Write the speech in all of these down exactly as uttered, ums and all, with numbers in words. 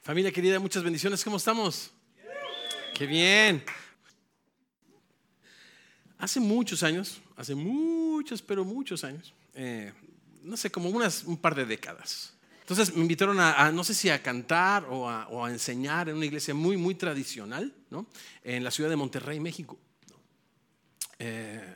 Familia querida, muchas bendiciones. ¿Cómo estamos? ¡Qué bien! Hace muchos años, hace muchos, pero muchos años, eh, no sé, como unas, un par de décadas. Entonces me invitaron a, a no sé si a cantar o a, o a enseñar en una iglesia muy, muy tradicional, ¿no? En la ciudad de Monterrey, México. Eh,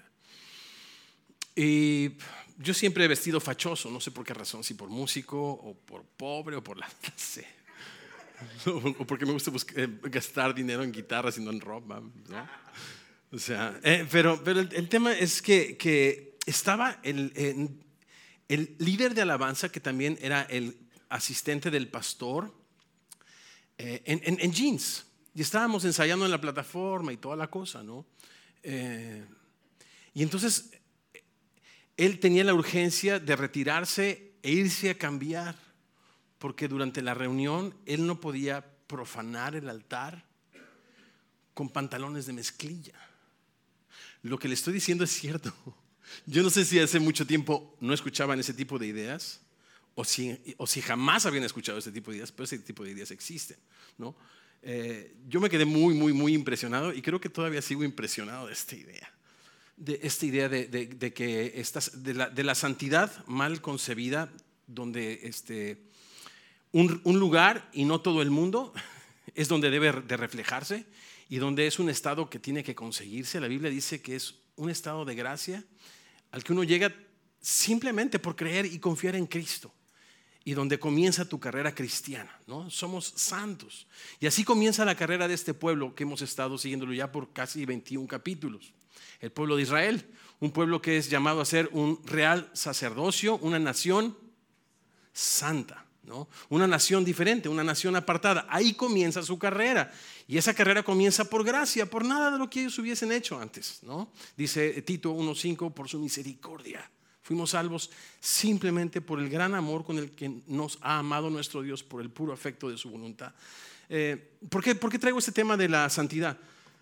y yo siempre he vestido fachoso, no sé por qué razón, si por músico o por pobre o por la... No sé. O porque me gusta buscar, eh, gastar dinero en guitarras y no en ropa, ¿no? O sea, eh, pero, pero el, el tema es que, que estaba el, eh, el líder de alabanza, que también era el asistente del pastor, eh, en, en, en jeans. Y estábamos ensayando en la plataforma y toda la cosa, ¿no? Eh, y entonces él tenía la urgencia de retirarse e irse a cambiar, porque durante la reunión él no podía profanar el altar con pantalones de mezclilla. Lo que le estoy diciendo es cierto. Yo no sé si hace mucho tiempo no escuchaban ese tipo de ideas o si, o si jamás habían escuchado ese tipo de ideas, pero ese tipo de ideas existen, ¿no? Eh, yo me quedé muy, muy, muy impresionado y creo que todavía sigo impresionado de esta idea. De esta idea de, de, de que estas, de, la, de la santidad mal concebida, donde este, un, un lugar y no todo el mundo es donde debe de reflejarse y donde es un estado que tiene que conseguirse. La Biblia dice que es un estado de gracia al que uno llega simplemente por creer y confiar en Cristo, y donde comienza tu carrera cristiana, ¿no? Somos santos. Y así comienza la carrera de este pueblo que hemos estado siguiéndolo ya por casi veintiún capítulos. El pueblo de Israel, un pueblo que es llamado a ser un real sacerdocio, una nación santa, ¿no? Una nación diferente, una nación apartada. Ahí comienza su carrera. Y esa carrera comienza por gracia, por nada de lo que ellos hubiesen hecho antes, ¿no? Dice Tito uno cinco, por su misericordia fuimos salvos simplemente por el gran amor con el que nos ha amado nuestro Dios, por el puro afecto de su voluntad. Eh, ¿por qué, ¿Por qué traigo este tema de la santidad?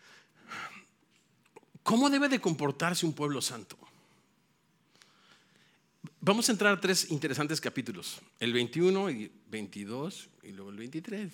¿Cómo debe de comportarse un pueblo santo? Vamos a entrar a tres interesantes capítulos, el veintiuno y veintidós y luego el veintitrés.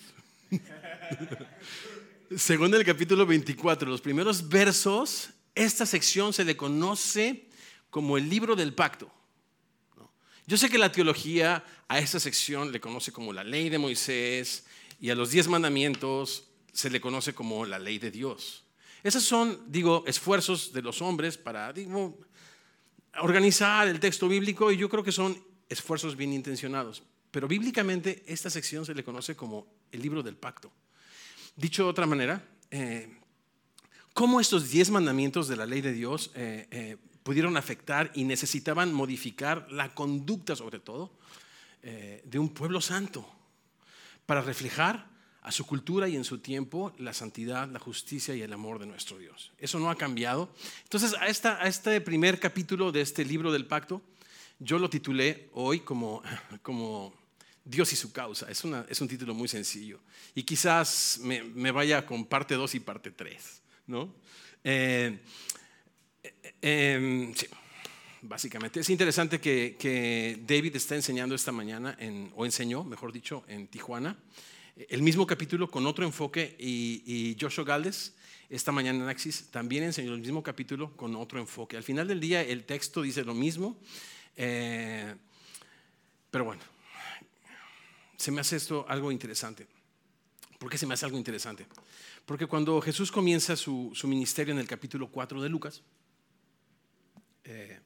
Según el capítulo veinticuatro, los primeros versos, esta sección se le conoce como el libro del pacto. Yo sé que la teología a esta sección le conoce como la ley de Moisés, y a los diez mandamientos se le conoce como la ley de Dios. Esos son, digo, esfuerzos de los hombres para, digo, organizar el texto bíblico, y yo creo que son esfuerzos bien intencionados. Pero bíblicamente esta sección se le conoce como el libro del pacto. Dicho de otra manera, eh, ¿cómo estos diez mandamientos de la ley de Dios eh, eh, pudieron afectar y necesitaban modificar la conducta, sobre todo, eh, de un pueblo santo, para reflejar a su cultura y en su tiempo la santidad, la justicia y el amor de nuestro Dios? Eso no ha cambiado. Entonces, a, esta, a este primer capítulo de este libro del pacto, yo lo titulé hoy como, como Dios y su causa. Es, una, es un título muy sencillo, y quizás me, me vaya con parte dos y parte tres, ¿no? Eh, eh, eh, sí, básicamente. Es interesante que, que David está enseñando esta mañana, en, o enseñó, mejor dicho, en Tijuana, el mismo capítulo con otro enfoque, y, y Joshua Galdes esta mañana en Axis también enseñó el mismo capítulo con otro enfoque. Al final del día el texto dice lo mismo, eh, pero bueno, se me hace esto algo interesante. ¿Por qué se me hace algo interesante? Porque cuando Jesús comienza su, su ministerio en el capítulo cuatro de Lucas, eh,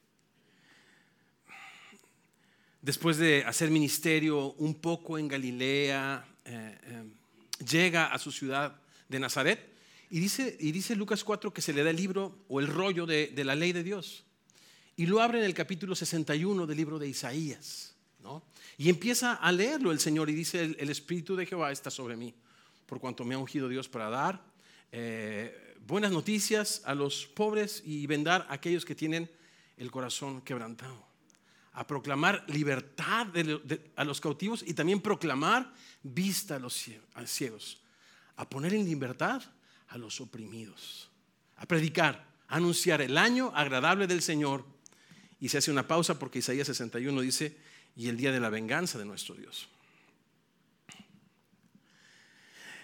después de hacer ministerio un poco en Galilea, eh, eh, llega a su ciudad de Nazaret, y dice, y dice Lucas cuatro que se le da el libro o el rollo de, de la ley de Dios, y lo abre en el capítulo sesenta y uno del libro de Isaías, ¿no? Y empieza a leerlo el Señor, y dice: el, el Espíritu de Jehová está sobre mí, por cuanto me ha ungido Dios para dar eh, buenas noticias a los pobres y vendar a aquellos que tienen el corazón quebrantado, a proclamar libertad de, de, a los cautivos, y también proclamar vista a los ciegos, a poner en libertad a los oprimidos, a predicar, a anunciar el año agradable del Señor. Y se hace una pausa porque Isaías sesenta y uno dice: y el día de la venganza de nuestro Dios.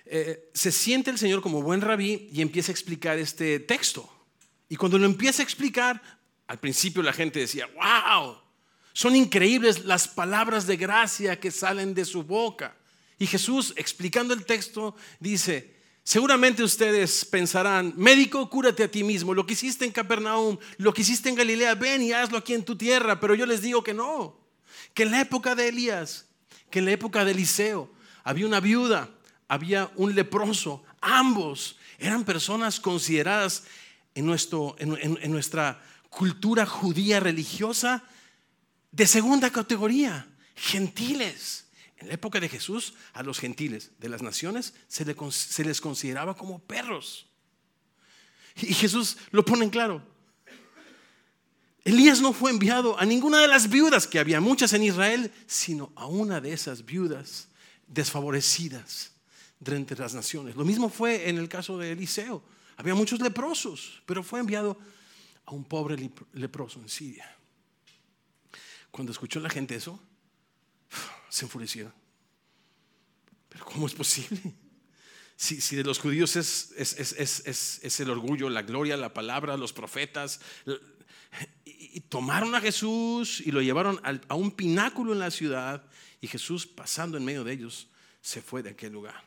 eh, se siente el Señor como buen rabí y empieza a explicar este texto. Y cuando lo empieza a explicar, al principio la gente decía, wow, son increíbles las palabras de gracia que salen de su boca. Y Jesús, explicando el texto, dice, seguramente ustedes pensarán, médico, cúrate a ti mismo. Lo que hiciste en Capernaum, lo que hiciste en Galilea, ven y hazlo aquí en tu tierra. Pero yo les digo que no, que en la época de Elías, que en la época de Eliseo, había una viuda, había un leproso. Ambos eran personas consideradas en, nuestro, en, en, en nuestra cultura judía religiosa de segunda categoría, gentiles. En la época de Jesús, a los gentiles de las naciones se, le, se les consideraba como perros. Y Jesús lo pone en claro. Elías no fue enviado a ninguna de las viudas, que había muchas en Israel, sino a una de esas viudas desfavorecidas de entre las naciones. Lo mismo fue en el caso de Eliseo. Había muchos leprosos, pero fue enviado a un pobre leproso en Siria. Cuando escuchó la gente eso, se enfurecieron. ¿Pero cómo es posible? Si, si de los judíos es, es, es, es, es, es el orgullo, la gloria, la palabra, los profetas. Y, y tomaron a Jesús y lo llevaron al, a un pináculo en la ciudad. Y Jesús, pasando en medio de ellos, se fue de aquel lugar.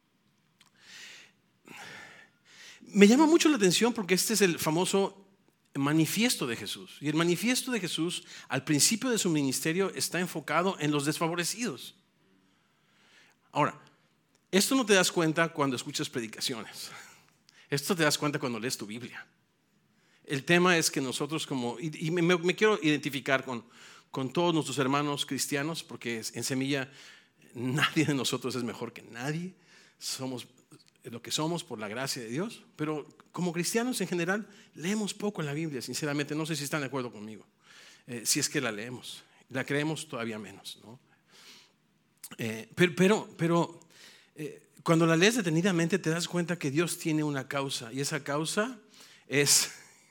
Me llama mucho la atención porque este es el famoso manifiesto de Jesús. Y el manifiesto de Jesús al principio de su ministerio está enfocado en los desfavorecidos. Ahora, esto no te das cuenta cuando escuchas predicaciones. Esto te das cuenta cuando lees tu Biblia. El tema es que nosotros como, y, y me, me quiero identificar con, con todos nuestros hermanos cristianos, porque en Semilla nadie de nosotros es mejor que nadie. Somos lo que somos por la gracia de Dios, pero como cristianos en general leemos poco en la Biblia, sinceramente. No sé si están de acuerdo conmigo. Eh, si es que la leemos, la creemos todavía menos, ¿no? Eh, pero pero, pero eh, cuando la lees detenidamente te das cuenta que Dios tiene una causa, y esa causa es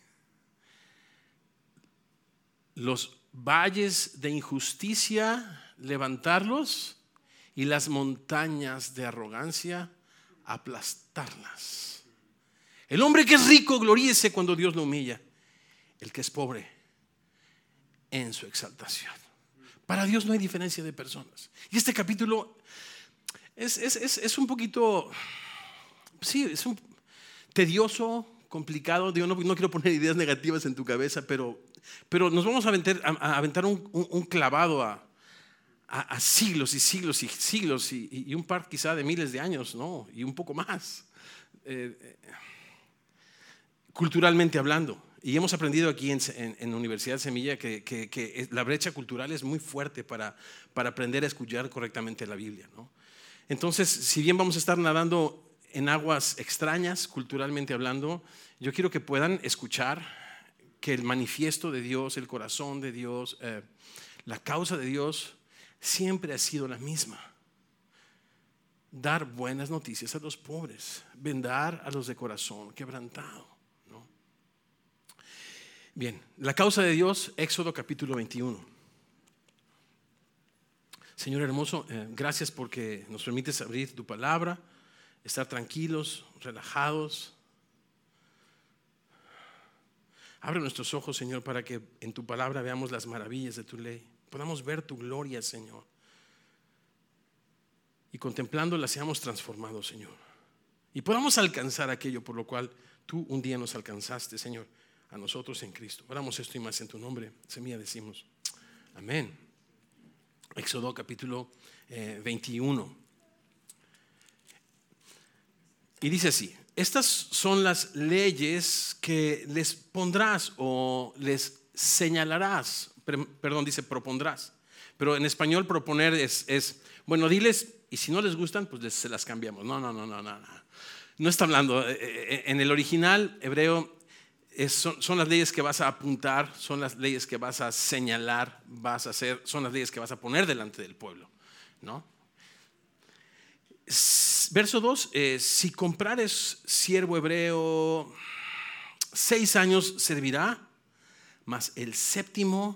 los valles de injusticia levantarlos y las montañas de arrogancia aplastarlas. El hombre que es rico gloríese cuando Dios lo humilla, el que es pobre en su exaltación. Para Dios no hay diferencia de personas. Y este capítulo es, es, es, es un poquito, sí, es un tedioso, complicado. Digo, no, no quiero poner ideas negativas en tu cabeza, pero, pero nos vamos a aventar, a, a aventar un, un, un clavado a A, a siglos y siglos y siglos y, y un par quizá de miles de años, ¿no? Y un poco más, eh, eh, culturalmente hablando. Y hemos aprendido aquí en, en, en Universidad Semilla que, que, que la brecha cultural es muy fuerte para, para aprender a escuchar correctamente la Biblia, ¿no? Entonces, si bien vamos a estar nadando en aguas extrañas, culturalmente hablando, yo quiero que puedan escuchar que el manifiesto de Dios, el corazón de Dios, eh, la causa de Dios siempre ha sido la misma: dar buenas noticias a los pobres, vendar a los de corazón quebrantado, ¿no? Bien, la causa de Dios, Éxodo capítulo veintiuno. Señor hermoso, eh, gracias porque nos permites abrir tu palabra, estar tranquilos, relajados. Abre nuestros ojos, Señor, para que en tu palabra veamos las maravillas de tu ley. Podamos ver tu gloria, Señor, y contemplándola seamos transformados, Señor, y podamos alcanzar aquello por lo cual tú un día nos alcanzaste, Señor, a nosotros en Cristo. Oramos esto y más en tu nombre, Semilla, decimos amén. Éxodo capítulo eh, veintiuno. Y dice así: estas son las leyes que les pondrás o les señalarás. Perdón, dice propondrás, pero en español proponer es, es bueno, diles, y si no les gustan, pues les, se las cambiamos. No, no, no, no, no. No está hablando. En el original hebreo es, son, son las leyes que vas a apuntar, son las leyes que vas a señalar, vas a hacer, son las leyes que vas a poner delante del pueblo, ¿no? Verso dos, eh, si comprares siervo hebreo, seis años servirá, mas el séptimo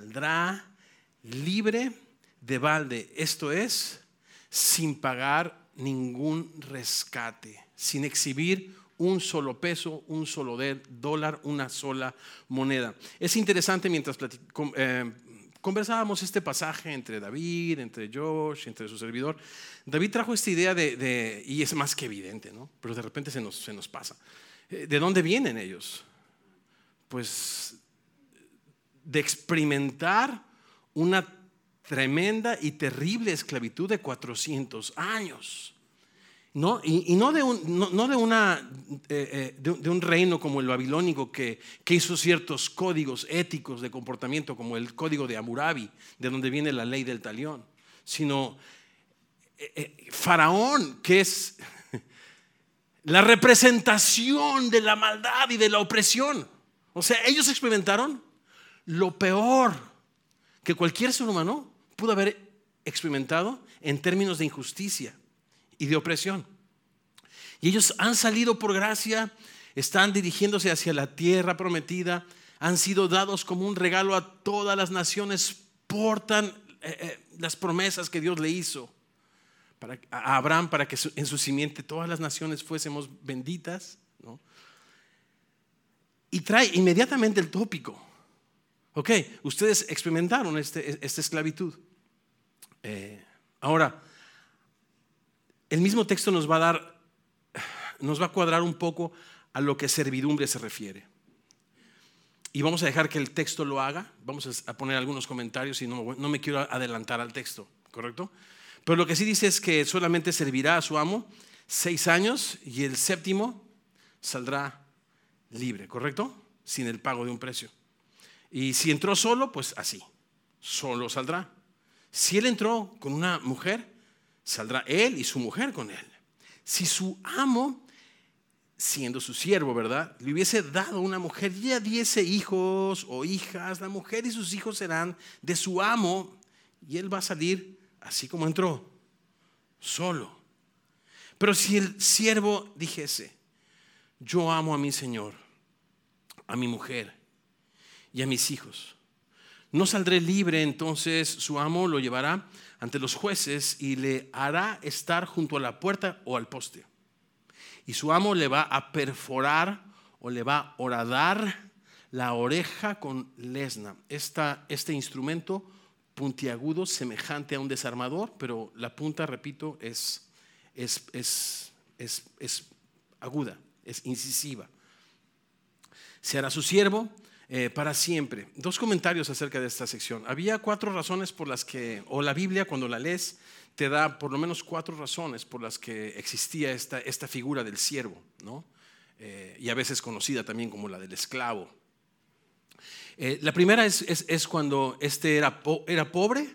saldrá libre de balde, esto es, sin pagar ningún rescate, sin exhibir un solo peso, un solo de- dólar, una sola moneda. Es interesante, mientras platic- com- eh, conversábamos este pasaje entre David, entre Josh, entre su servidor, David trajo esta idea de, de y es más que evidente, ¿no? Pero de repente se nos, se nos pasa. Eh, ¿De dónde vienen ellos? Pues de experimentar una tremenda y terrible esclavitud de cuatrocientos años. ¿No? Y, y no, de un, no, no de, una, eh, eh, de, de un reino como el babilónico que, que hizo ciertos códigos éticos de comportamiento, como el código de Hammurabi, de donde viene la ley del talión, sino eh, eh, Faraón, que es la representación de la maldad y de la opresión. O sea, ellos experimentaron lo peor que cualquier ser humano pudo haber experimentado en términos de injusticia y de opresión. Y ellos han salido por gracia, están dirigiéndose hacia la tierra prometida, han sido dados como un regalo a todas las naciones, portan eh, eh, las promesas que Dios le hizo para, a Abraham para que su, en su simiente todas las naciones fuésemos benditas, ¿no? Y trae inmediatamente el tópico. Ok, ustedes experimentaron este, esta esclavitud. Eh, ahora, el mismo texto nos va a dar, nos va a cuadrar un poco a lo que servidumbre se refiere. Y vamos a dejar que el texto lo haga. Vamos a poner algunos comentarios y no, no me quiero adelantar al texto, ¿correcto? Pero lo que sí dice es que solamente servirá a su amo seis años y el séptimo saldrá libre, ¿correcto? Sin el pago de un precio. Y si entró solo, pues así, solo saldrá. Si él entró con una mujer, saldrá él y su mujer con él. Si su amo, siendo su siervo, ¿verdad?, le hubiese dado una mujer y ya diese hijos o hijas, la mujer y sus hijos serán de su amo y él va a salir así como entró, solo. Pero si el siervo dijese: yo amo a mi señor, a mi mujer y a mis hijos, no saldré libre, entonces su amo lo llevará ante los jueces y le hará estar junto a la puerta o al poste. Y su amo le va a perforar o le va a horadar la oreja con lesna. Esta, este instrumento puntiagudo semejante a un desarmador, pero la punta, repito, es, es, es, es, es aguda, es incisiva. Se hará su siervo Eh, para siempre. Dos comentarios acerca de esta sección. Había cuatro razones por las que, o la Biblia cuando la lees te da por lo menos cuatro razones por las que existía esta, esta figura del siervo, ¿no? Eh, y a veces conocida también como la del esclavo. Eh, la primera es, es, es cuando este era, po, era pobre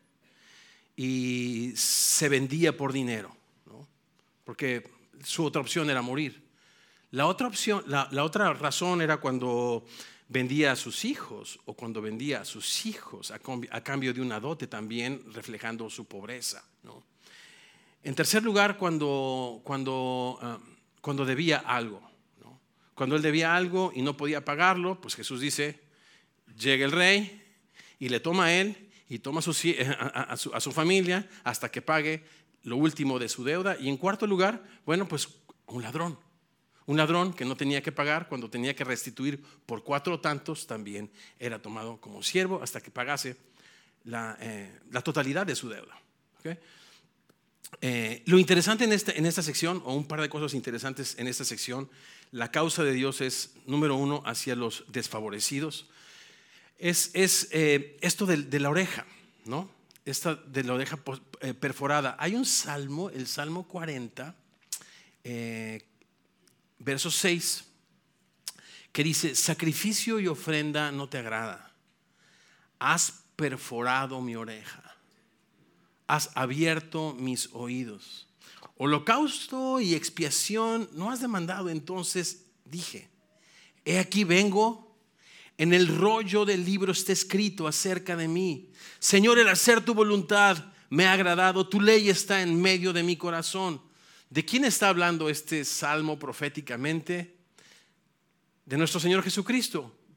y se vendía por dinero, ¿no? Porque su otra opción era morir. La otra opción, la, la otra razón era cuando vendía a sus hijos o cuando vendía a sus hijos a, a cambio de una dote, también reflejando su pobreza, ¿no? En tercer lugar, cuando, cuando, uh, cuando debía algo, ¿no? Cuando él debía algo y no podía pagarlo, pues Jesús dice: llega el rey y le toma a él y toma a su, a, a, su, a su familia hasta que pague lo último de su deuda. Y en cuarto lugar, bueno, pues un ladrón. Un ladrón que no tenía que pagar, cuando tenía que restituir por cuatro tantos, también era tomado como siervo hasta que pagase la, eh, la totalidad de su deuda. ¿Okay? Eh, lo interesante en esta, en esta sección, o un par de cosas interesantes en esta sección, la causa de Dios es, número uno, hacia los desfavorecidos. Es, es eh, esto de, de la oreja, ¿no? Esta de la oreja perforada. Hay un salmo, el Salmo cuarenta, eh, verso seis, que dice: sacrificio y ofrenda no te agrada, has perforado mi oreja, has abierto mis oídos, holocausto y expiación no has demandado. Entonces dije: he aquí vengo, en el rollo del libro está escrito acerca de mí. Señor, el hacer tu voluntad me ha agradado, tu ley está en medio de mi corazón. ¿De quién está hablando este salmo proféticamente? De nuestro Señor Jesucristo,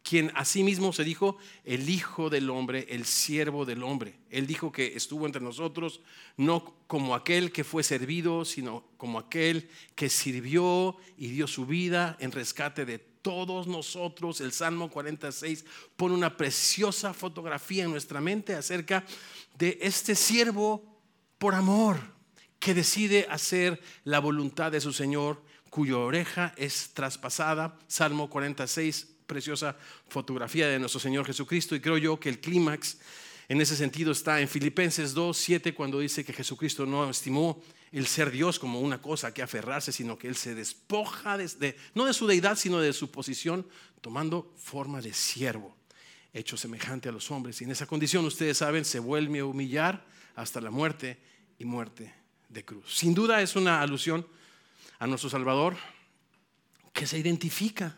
quien asimismo se dijo el Hijo del Hombre, el siervo del hombre. Él dijo que estuvo entre nosotros no como aquel que fue servido, sino como aquel que sirvió y dio su vida en rescate de todos nosotros. El Salmo cuarenta y seis pone una preciosa fotografía en nuestra mente acerca de este siervo por amor, que decide hacer la voluntad de su Señor, cuya oreja es traspasada. Salmo cuarenta y seis, preciosa fotografía de nuestro Señor Jesucristo. Y creo yo que el clímax en ese sentido está en Filipenses dos siete, cuando dice que Jesucristo no estimó el ser Dios como una cosa que aferrarse, sino que Él se despoja de, de, no de su deidad, sino de su posición, tomando forma de siervo, hecho semejante a los hombres. Y en esa condición, ustedes saben, se vuelve a humillar hasta la muerte y muerte de cruz. Sin duda es una alusión a nuestro Salvador, que se identifica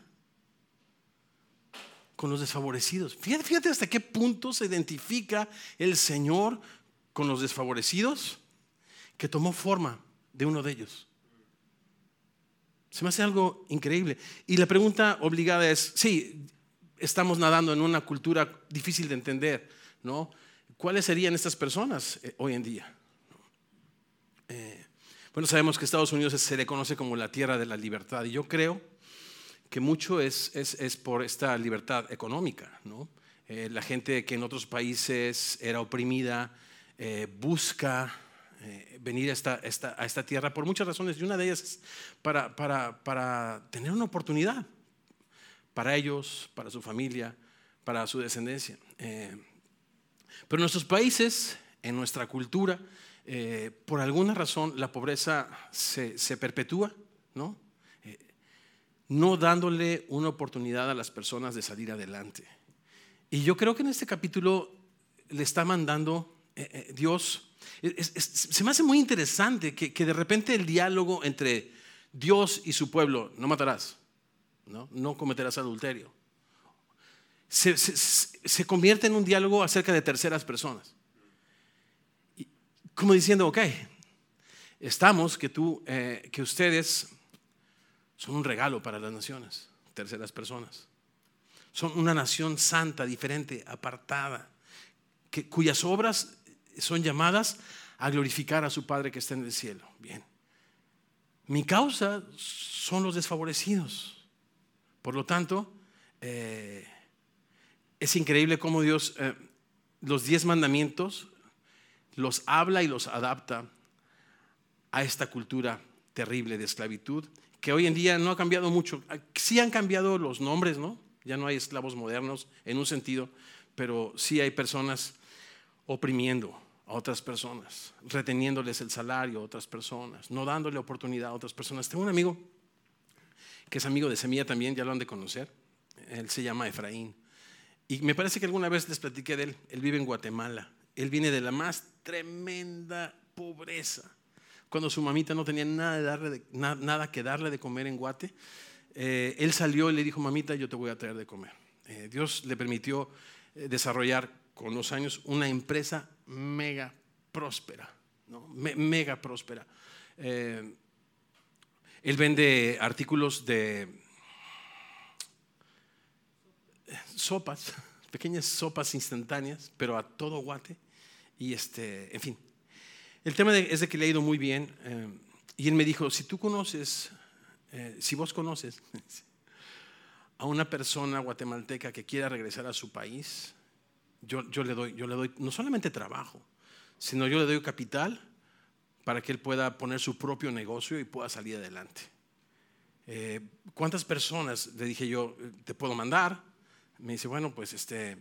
con los desfavorecidos. Fíjate, fíjate hasta qué punto se identifica el Señor con los desfavorecidos, que tomó forma de uno de ellos. Se me hace algo increíble. Y la pregunta obligada es, sí, estamos nadando en una cultura difícil de entender, ¿no? ¿Cuáles serían estas personas eh, hoy en día? Eh, bueno, sabemos que Estados Unidos se le conoce como la tierra de la libertad, y yo creo que mucho es, es, es por esta libertad económica, ¿no? Eh, la gente que en otros países era oprimida eh, busca eh, venir a esta, esta, a esta tierra por muchas razones, y una de ellas es para, para, para tener una oportunidad para ellos, para su familia, para su descendencia. Eh, pero en nuestros países, en nuestra cultura, eh, por alguna razón la pobreza se, se perpetúa, ¿no? No dándole una oportunidad a las personas de salir adelante. Y yo creo que en este capítulo le está mandando eh, eh, Dios. Es, es, se me hace muy interesante que, que de repente el diálogo entre Dios y su pueblo, no matarás, no, no cometerás adulterio, se, se, se convierte en un diálogo acerca de terceras personas. Y como diciendo, ok, estamos que tú, eh, que ustedes son un regalo para las naciones, terceras personas. Son una nación santa, diferente, apartada, que, cuyas obras son llamadas a glorificar a su Padre que está en el cielo. Bien. Mi causa son los desfavorecidos. Por lo tanto, eh, es increíble cómo Dios eh, los diez mandamientos los habla y los adapta a esta cultura terrible de esclavitud, que hoy en día no ha cambiado mucho. Sí han cambiado los nombres, ¿no? Ya no hay esclavos modernos en un sentido, pero sí hay personas oprimiendo a otras personas, reteniéndoles el salario a otras personas, no dándole oportunidad a otras personas. Tengo un amigo que es amigo de Semilla también, ya lo han de conocer. Él se llama Efraín. Y me parece que alguna vez les platiqué de él. Él vive en Guatemala. Él viene de la más tremenda pobreza. Cuando su mamita no tenía nada, de darle de, na, nada que darle de comer en Guate, eh, él salió y le dijo, mamita, yo te voy a traer de comer. Eh, Dios le permitió eh, desarrollar con los años una empresa mega próspera, ¿no? Me, mega próspera. Eh, él vende artículos de sopas, pequeñas sopas instantáneas, pero a todo Guate. Y este, en fin. El tema de, es de que le ha ido muy bien, eh, y él me dijo, si tú conoces, eh, si vos conoces a una persona guatemalteca que quiera regresar a su país, yo, yo, le doy, yo le doy no solamente trabajo, sino yo le doy capital para que él pueda poner su propio negocio y pueda salir adelante. Eh, ¿Cuántas personas, le dije yo, te puedo mandar? Me dice, bueno, pues este,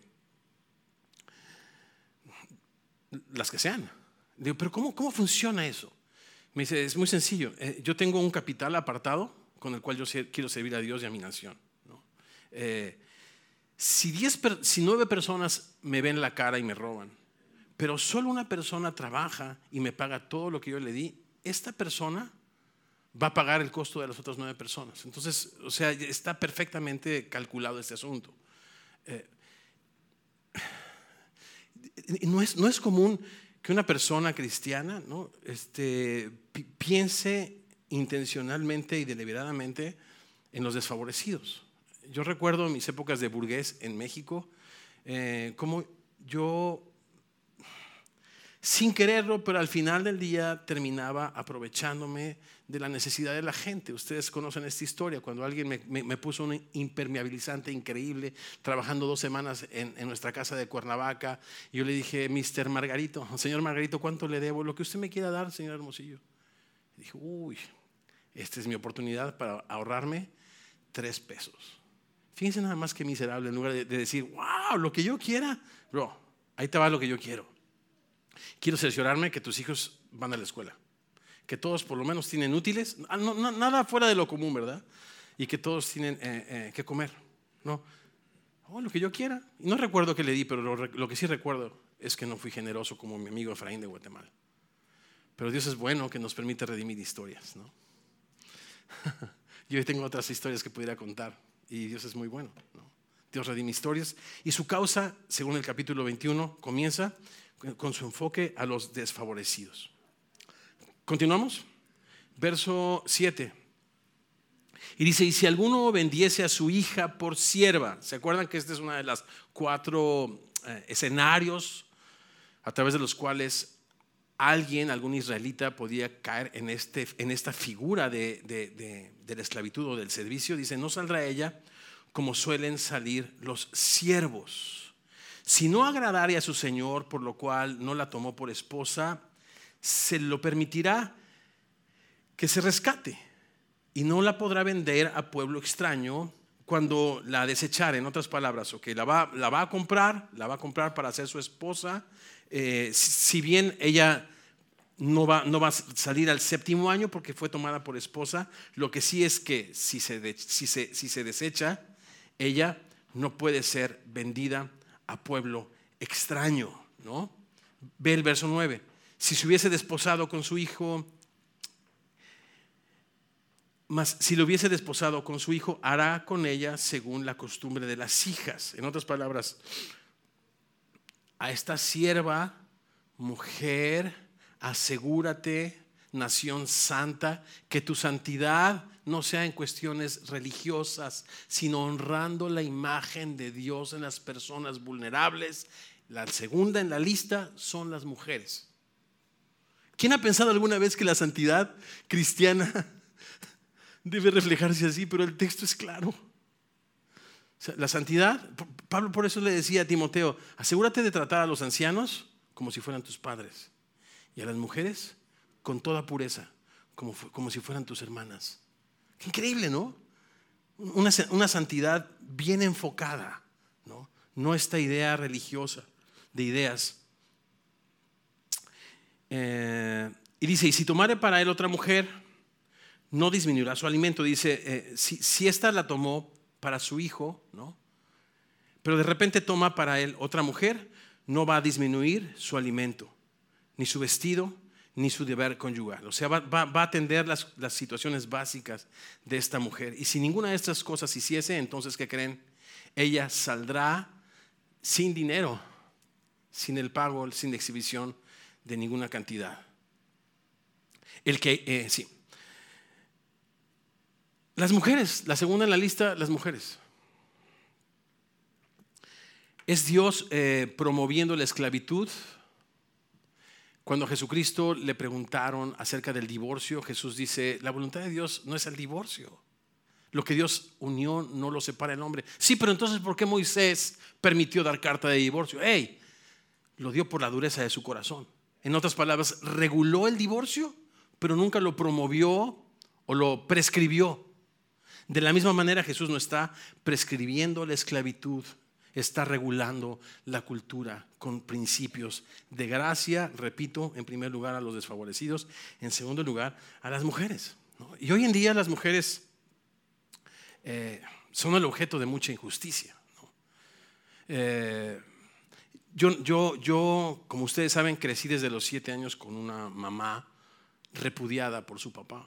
las que sean. Digo, pero ¿cómo, cómo funciona eso? Me dice, es muy sencillo. Eh, yo tengo un capital apartado con el cual yo se, quiero servir a Dios y a mi nación, ¿no? Eh, si, diez, si nueve personas me ven la cara y me roban, pero solo una persona trabaja y me paga todo lo que yo le di, esta persona va a pagar el costo de las otras nueve personas. Entonces, o sea, está perfectamente calculado este asunto. Eh, no, es, no es común que una persona cristiana, ¿no? este, pi piense intencionalmente y deliberadamente en los desfavorecidos. yo recuerdo mis épocas de burgués en México, eh, como yo, sin quererlo, pero al final del día terminaba aprovechándome de la necesidad de la gente. Ustedes conocen esta historia, cuando alguien me, me, me puso un impermeabilizante increíble, trabajando dos semanas en, en nuestra casa de Cuernavaca. Yo le dije, mister Margarito, señor Margarito, ¿cuánto le debo? Lo que usted me quiera dar, señor Hermosillo. Y dije, uy, esta es mi oportunidad para ahorrarme tres pesos. Fíjense nada más que miserable, en lugar de, de decir, wow, lo que yo quiera. Bro, ahí te va lo que yo quiero. Quiero cerciorarme que tus hijos van a la escuela, que todos por lo menos tienen útiles, no, no, nada fuera de lo común, ¿verdad? Y que todos tienen eh, eh, que comer, ¿no? Oh, lo que yo quiera. Y no recuerdo que le di, pero lo, lo que sí recuerdo es que no fui generoso como mi amigo Efraín de Guatemala. Pero Dios es bueno, que nos permite redimir historias, ¿no? Yo tengo otras historias que pudiera contar y Dios es muy bueno, ¿no? Dios redime historias y su causa, según el capítulo veintiuno, comienza con su enfoque a los desfavorecidos. Continuamos, verso siete. Y dice, y si alguno vendiese a su hija por sierva, ¿se acuerdan que este es uno de los cuatro eh, escenarios a través de los cuales alguien, algún israelita podía caer en, este, en esta figura de, de, de, de la esclavitud o del servicio? Dice, no saldrá ella como suelen salir los siervos. Si no agradare a su señor, por lo cual no la tomó por esposa, se lo permitirá que se rescate y no la podrá vender a pueblo extraño cuando la desechare. En otras palabras, okay, la, va, la va a comprar, la va a comprar para ser su esposa. Eh, si, si bien ella no va, no va a salir al séptimo año porque fue tomada por esposa, lo que sí es que si se, de, si se, si se desecha, ella no puede ser vendida a pueblo extraño, ¿no? Ve el verso nueve. Si se hubiese desposado con su hijo, mas si lo hubiese desposado con su hijo, hará con ella según la costumbre de las hijas. En otras palabras, a esta sierva, mujer, asegúrate, nación santa, que tu santidad no sea en cuestiones religiosas, sino honrando la imagen de Dios en las personas vulnerables. La segunda en la lista son las mujeres. ¿Quién ha pensado alguna vez que la santidad cristiana debe reflejarse así? Pero el texto es claro. O sea, la santidad, Pablo por eso le decía a Timoteo, asegúrate de tratar a los ancianos como si fueran tus padres y a las mujeres con toda pureza, como, como si fueran tus hermanas. Qué increíble, ¿no? Una, una santidad bien enfocada, ¿no? No esta idea religiosa de ideas. Eh, y dice, y si tomare para él otra mujer, no disminuirá su alimento. Dice, eh, si, si esta la tomó para su hijo, ¿no? Pero de repente toma para él otra mujer, no va a disminuir su alimento, ni su vestido, ni su deber conyugal. O sea, va, va, va a atender las, las situaciones básicas de esta mujer. Y si ninguna de estas cosas hiciese, entonces, ¿qué creen? Ella saldrá sin dinero, sin el pago, sin exhibición de ninguna cantidad. El que, eh, sí. Las mujeres, la segunda en la lista, las mujeres. ¿Es Dios eh, promoviendo la esclavitud? Cuando a Jesucristo le preguntaron acerca del divorcio, Jesús dice, la voluntad de Dios no es el divorcio. Lo que Dios unió no lo separa el hombre. Sí, pero entonces ¿por qué Moisés permitió dar carta de divorcio? Hey, lo dio por la dureza de su corazón. En otras palabras, reguló el divorcio, pero nunca lo promovió o lo prescribió. De la misma manera, Jesús no está prescribiendo la esclavitud, está regulando la cultura con principios de gracia, repito, en primer lugar a los desfavorecidos, en segundo lugar a las mujeres, ¿no? Y hoy en día las mujeres eh, son el objeto de mucha injusticia, ¿no? eh, yo, yo, yo, como ustedes saben, crecí desde los siete años con una mamá repudiada por su papá.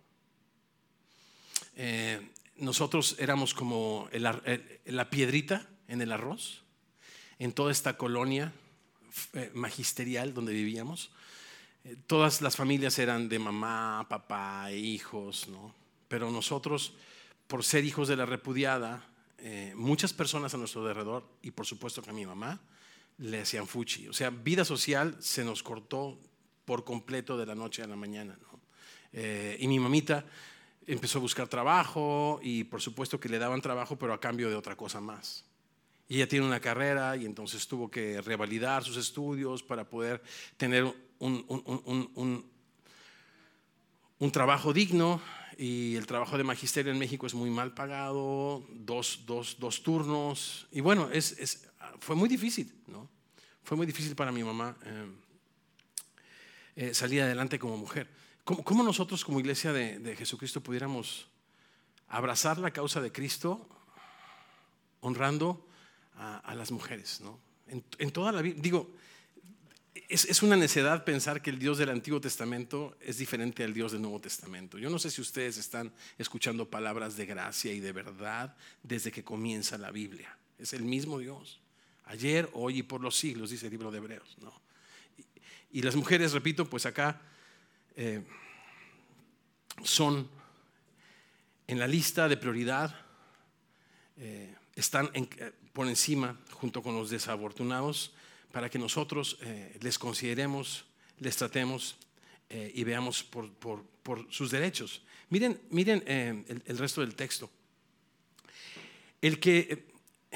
Eh, nosotros éramos como el, el, la piedrita en el arroz, en toda esta colonia eh, magisterial donde vivíamos. Eh, todas las familias eran de mamá, papá e hijos, ¿no? Pero nosotros, por ser hijos de la repudiada, eh, muchas personas a nuestro alrededor, y por supuesto que a mi mamá, le hacían fuchi. O sea, vida social se nos cortó por completo de la noche a la mañana, ¿no? Eh, y mi mamita empezó a buscar trabajo y por supuesto que le daban trabajo, pero a cambio de otra cosa más. Y ella tiene una carrera y entonces tuvo que revalidar sus estudios para poder tener un, un, un, un, un, un trabajo digno. Y el trabajo de magisterio en México es muy mal pagado, dos, dos, dos turnos. Y bueno, es, es, fue muy difícil, ¿no? Fue muy difícil para mi mamá eh, eh, salir adelante como mujer. ¿Cómo, cómo nosotros como iglesia de, de Jesucristo pudiéramos abrazar la causa de Cristo honrando a, a las mujeres, ¿no? En, en toda la vida, digo, es, es una necedad pensar que el Dios del Antiguo Testamento es diferente al Dios del Nuevo Testamento. Yo no sé si ustedes están escuchando palabras de gracia y de verdad desde que comienza la Biblia. Es el mismo Dios, ayer, hoy y por los siglos, dice el libro de Hebreos, ¿no? Y, y las mujeres, repito, pues acá eh, son en la lista de prioridad, eh, están en, eh, por encima junto con los desafortunados, para que nosotros eh, les consideremos, les tratemos eh, y veamos por, por, por sus derechos. Miren, miren eh, el, el resto del texto. El que eh,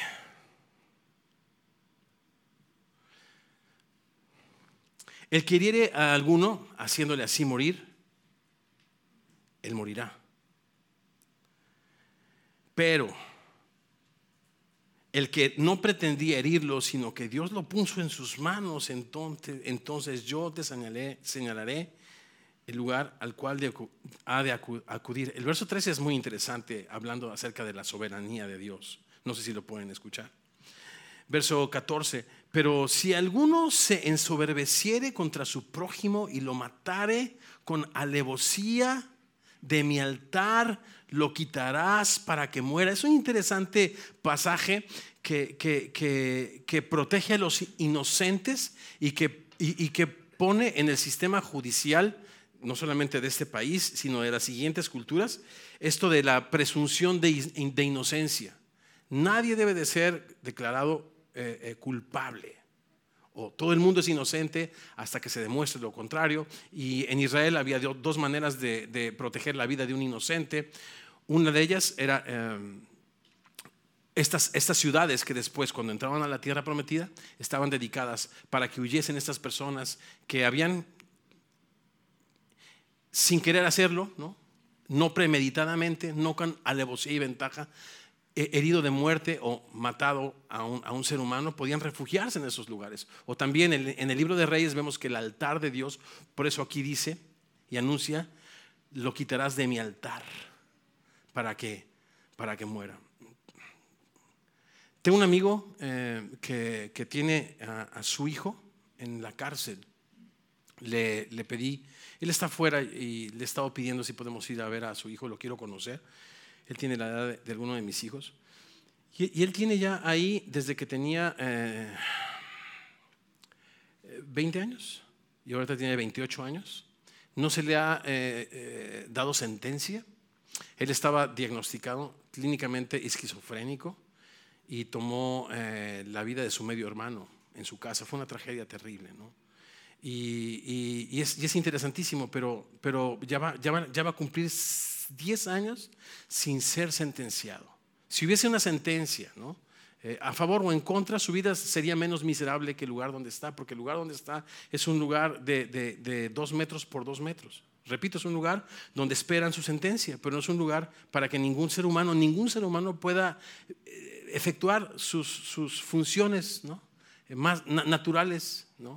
el que hiriere a alguno haciéndole así morir, él morirá. Pero el que no pretendía herirlo, sino que Dios lo puso en sus manos, entonces, entonces yo te señalé, señalaré el lugar al cual de, ha de acudir. El verso trece es muy interesante, hablando acerca de la soberanía de Dios. No sé si lo pueden escuchar. Verso catorce, pero si alguno se ensoberbeciere contra su prójimo y lo matare con alevosía de mi altar, lo quitarás para que muera. Es un interesante pasaje que, que, que, que protege a los inocentes y que, y, y que pone en el sistema judicial, no solamente de este país, sino de las siguientes culturas, esto de la presunción de, de inocencia. Nadie debe de ser declarado eh, eh, culpable. O todo el mundo es inocente hasta que se demuestre lo contrario. Y en Israel había dos maneras de, de proteger la vida de un inocente. Una de ellas era eh, estas, estas ciudades que después, cuando entraban a la tierra prometida, estaban dedicadas para que huyesen estas personas que habían, sin querer hacerlo, no, no premeditadamente, no con alevosía y ventaja, herido de muerte o matado a un, a un ser humano, podían refugiarse en esos lugares. O también en, en el libro de Reyes vemos que el altar de Dios, por eso aquí dice y anuncia, lo quitarás de mi altar para que, para que muera. Tengo un amigo eh, que, que tiene a, a su hijo en la cárcel. Le, le pedí, él está afuera y le he estado pidiendo si podemos ir a ver a su hijo, lo quiero conocer. Él tiene la edad de, de alguno de mis hijos. Y, y él tiene ya ahí desde que tenía eh, veinte años y ahorita tiene veintiocho años. No se le ha eh, eh, dado sentencia. Él estaba diagnosticado clínicamente esquizofrénico y tomó eh, la vida de su medio hermano en su casa. Fue una tragedia terrible, ¿no? Y, y, y, es, y es interesantísimo, pero, pero ya, va, ya, va, ya va a cumplir diez años sin ser sentenciado. Si hubiese una sentencia, ¿no? eh, a favor o en contra, su vida sería menos miserable que el lugar donde está, porque el lugar donde está es un lugar de, de, de dos metros por dos metros. Repito, es un lugar donde esperan su sentencia, pero no es un lugar para que ningún ser humano, ningún ser humano pueda efectuar sus, sus funciones, ¿no? más na naturales, ¿no?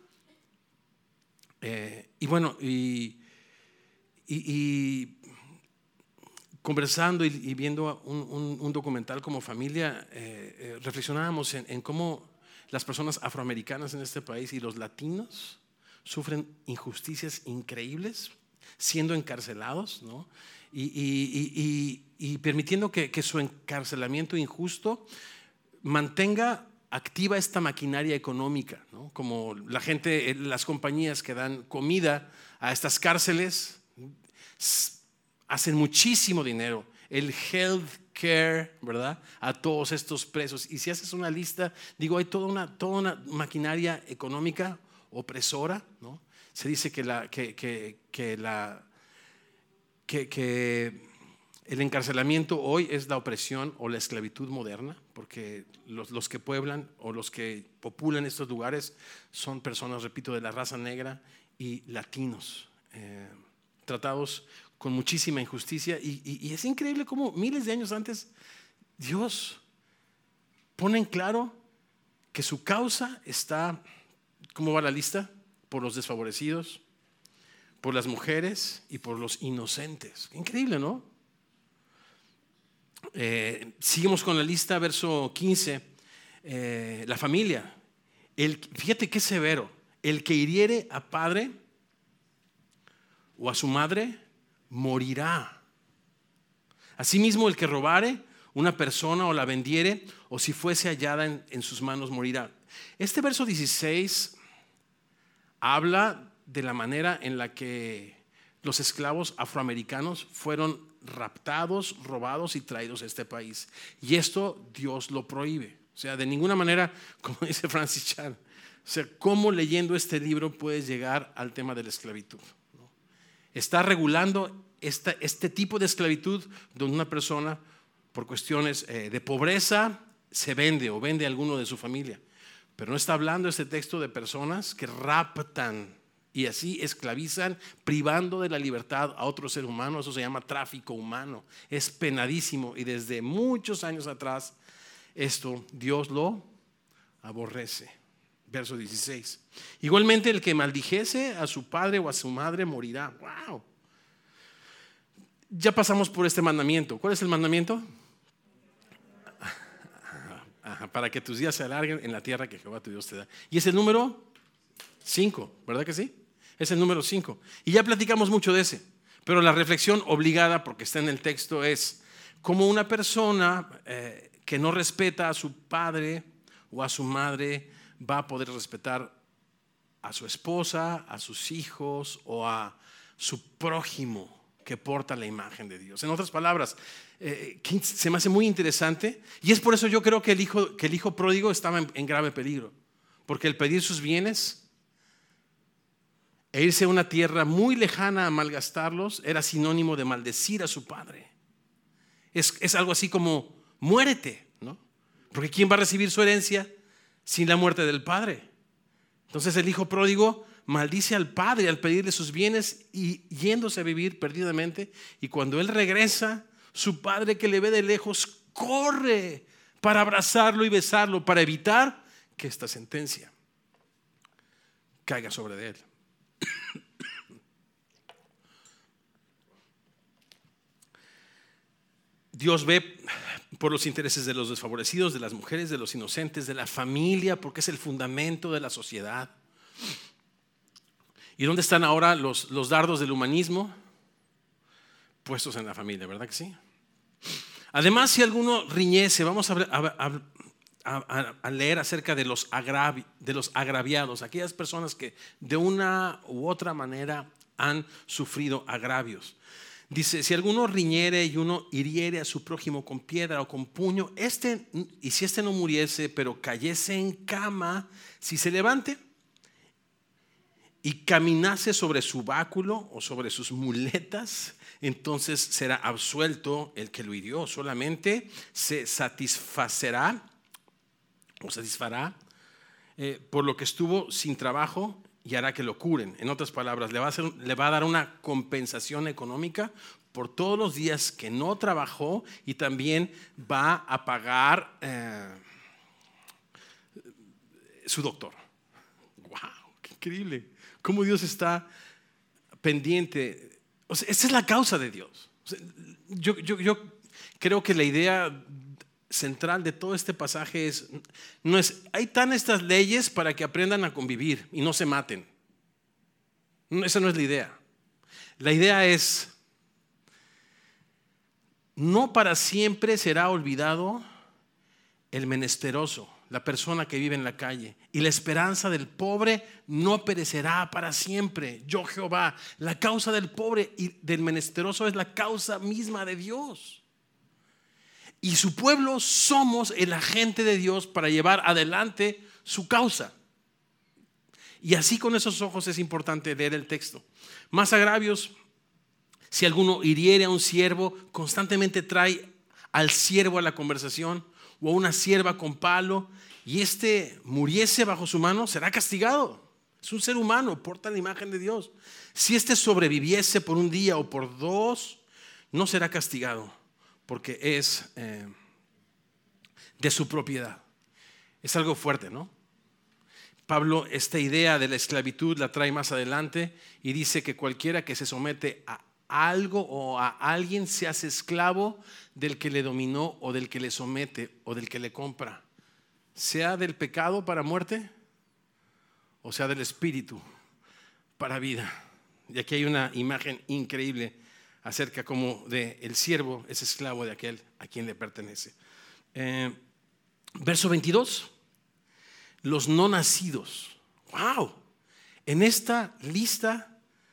Eh, y bueno, y, y, y conversando y, y viendo un, un, un documental como familia, eh, eh, reflexionábamos en, en cómo las personas afroamericanas en este país y los latinos sufren injusticias increíbles siendo encarcelados, ¿no? y, y, y, y permitiendo que, que su encarcelamiento injusto mantenga activa esta maquinaria económica, ¿no? Como la gente, las compañías que dan comida a estas cárceles hacen muchísimo dinero. El health care, ¿verdad? A todos estos presos. Y si haces una lista, digo, hay toda una, toda una maquinaria económica opresora, ¿no? Se dice que, la, que, que, que, la, que, que el encarcelamiento hoy es la opresión o la esclavitud moderna, porque los, los que pueblan o los que populan estos lugares son personas, repito, de la raza negra y latinos, eh, tratados con muchísima injusticia. Y, y, y es increíble cómo miles de años antes Dios pone en claro que su causa está, ¿cómo va la lista? Por los desfavorecidos, por las mujeres y por los inocentes. Increíble, ¿no? Eh, seguimos con la lista, verso quince. Eh, la familia. El, fíjate qué severo. El que hiriere a padre o a su madre morirá. Asimismo, el que robare una persona o la vendiere, o si fuese hallada en, en sus manos, morirá. Este verso dieciséis habla de la manera en la que los esclavos afroamericanos fueron raptados, robados y traídos a este país. Y esto Dios lo prohíbe. O sea, de ninguna manera, como dice Francis Chan, o sea, ¿cómo leyendo este libro puedes llegar al tema de la esclavitud? ¿No? Está regulando esta, este tipo de esclavitud donde una persona, por cuestiones eh, de pobreza, se vende o vende a alguno de su familia. Pero no está hablando este texto de personas que raptan y así esclavizan, privando de la libertad a otro ser humano. Eso se llama tráfico humano. Es penadísimo y desde muchos años atrás esto Dios lo aborrece. Verso dieciséis. Igualmente el que maldijese a su padre o a su madre morirá. Wow. Ya pasamos por este mandamiento. ¿Cuál es el mandamiento? Ajá, para que tus días se alarguen en la tierra que Jehová tu Dios te da. Y es el número cinco, ¿verdad que sí? Es el número cinco. Y ya platicamos mucho de ese. Pero la reflexión obligada, porque está en el texto, es cómo una persona eh, que no respeta a su padre o a su madre va a poder respetar a su esposa, a sus hijos o a su prójimo que porta la imagen de Dios. En otras palabras, eh, se me hace muy interesante y es por eso yo creo que el hijo, que el hijo pródigo estaba en, en grave peligro, porque el pedir sus bienes e irse a una tierra muy lejana a malgastarlos era sinónimo de maldecir a su padre. Es, es algo así como muérete, ¿no? Porque ¿quién va a recibir su herencia sin la muerte del padre? Entonces el hijo pródigo maldice al padre al pedirle sus bienes y yéndose a vivir perdidamente. Y cuando él regresa, su padre, que le ve de lejos, corre para abrazarlo y besarlo, para evitar que esta sentencia caiga sobre él. Dios ve por los intereses de los desfavorecidos, de las mujeres, de los inocentes, de la familia, porque es el fundamento de la sociedad. ¿Y dónde están ahora los, los dardos del humanismo? Puestos en la familia, ¿verdad que sí? Además, si alguno riñese, vamos a, a, a, a leer acerca de los, agravi, de los agraviados, aquellas personas que de una u otra manera han sufrido agravios. Dice, si alguno riñere y uno hiriere a su prójimo con piedra o con puño, este, y si este no muriese, pero cayese en cama, si se levante y caminase sobre su báculo o sobre sus muletas, entonces será absuelto el que lo hirió. Solamente se satisfacerá o satisfará eh, por lo que estuvo sin trabajo y hará que lo curen. En otras palabras, le va a hacer, le va a dar una compensación económica por todos los días que no trabajó y también va a pagar eh, su doctor. ¡Wow! ¡Qué increíble! Cómo Dios está pendiente. O sea, esa es la causa de Dios. O sea, yo, yo, yo creo que la idea central de todo este pasaje es, no es, hay tan estas leyes para que aprendan a convivir y no se maten. No, esa no es la idea. La idea es, no para siempre será olvidado el menesteroso, la persona que vive en la calle, y la esperanza del pobre no perecerá para siempre. Yo, Jehová, la causa del pobre y del menesteroso es la causa misma de Dios. y su pueblo somos el agente de Dios para llevar adelante su causa. Y así con esos ojos es importante leer el texto. Más agravios: si alguno hiriere a un siervo, constantemente trae al siervo a la conversación, o a una sierva con palo, y éste muriese bajo su mano, será castigado. Es un ser humano, porta la imagen de Dios. Si éste sobreviviese por un día o por dos, no será castigado, porque es eh, de su propiedad. Es algo fuerte, ¿no? Pablo esta idea de la esclavitud la trae más adelante y dice que cualquiera que se somete a algo o a alguien se hace esclavo del que le dominó, o del que le somete, o del que le compra, sea del pecado para muerte, o sea del espíritu para vida. Y aquí hay una imagen increíble acerca como de el siervo es esclavo de aquel a quien le pertenece. Eh, verso veintidós, los no nacidos. ¡Wow! En esta lista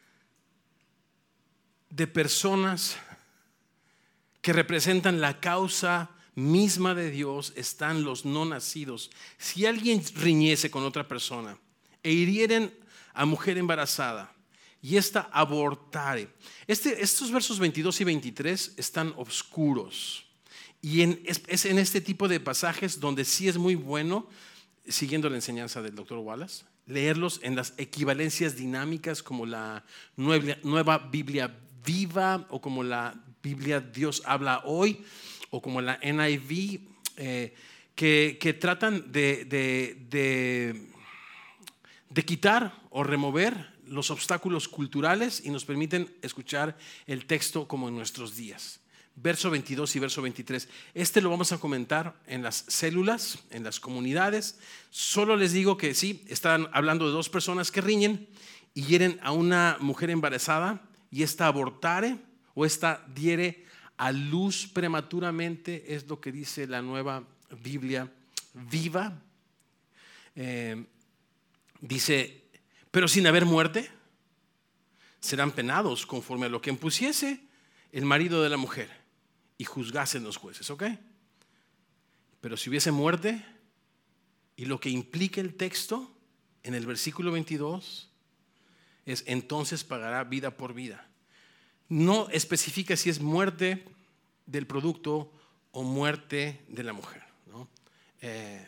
de personas que representan la causa misma de Dios están los no nacidos. Si alguien riñese con otra persona e hirieren a mujer embarazada y ésta abortare. Este, estos versos veintidós y veintitrés están oscuros. Y en, es, es en este tipo de pasajes donde sí es muy bueno, siguiendo la enseñanza del doctor Wallace, leerlos en las equivalencias dinámicas como la nueva, nueva Biblia Viva, o como la Biblia Dios habla hoy, o como la N I V, eh, que, que tratan de, de, de, de quitar o remover los obstáculos culturales y nos permiten escuchar el texto como en nuestros días. Verso veintidós y verso veintitrés. Este lo vamos a comentar en las células, en las comunidades. Solo les digo que sí, están hablando de dos personas que riñen y hieren a una mujer embarazada, y esta abortare o esta diere a luz prematuramente, es lo que dice la nueva Biblia Viva. Eh, dice, pero sin haber muerte, serán penados conforme a lo que impusiese el marido de la mujer y juzgasen los jueces, ¿ok? Pero si hubiese muerte, y lo que implica el texto en el versículo veintidós es entonces pagará vida por vida. No especifica si es muerte del producto o muerte de la mujer, ¿no? Eh,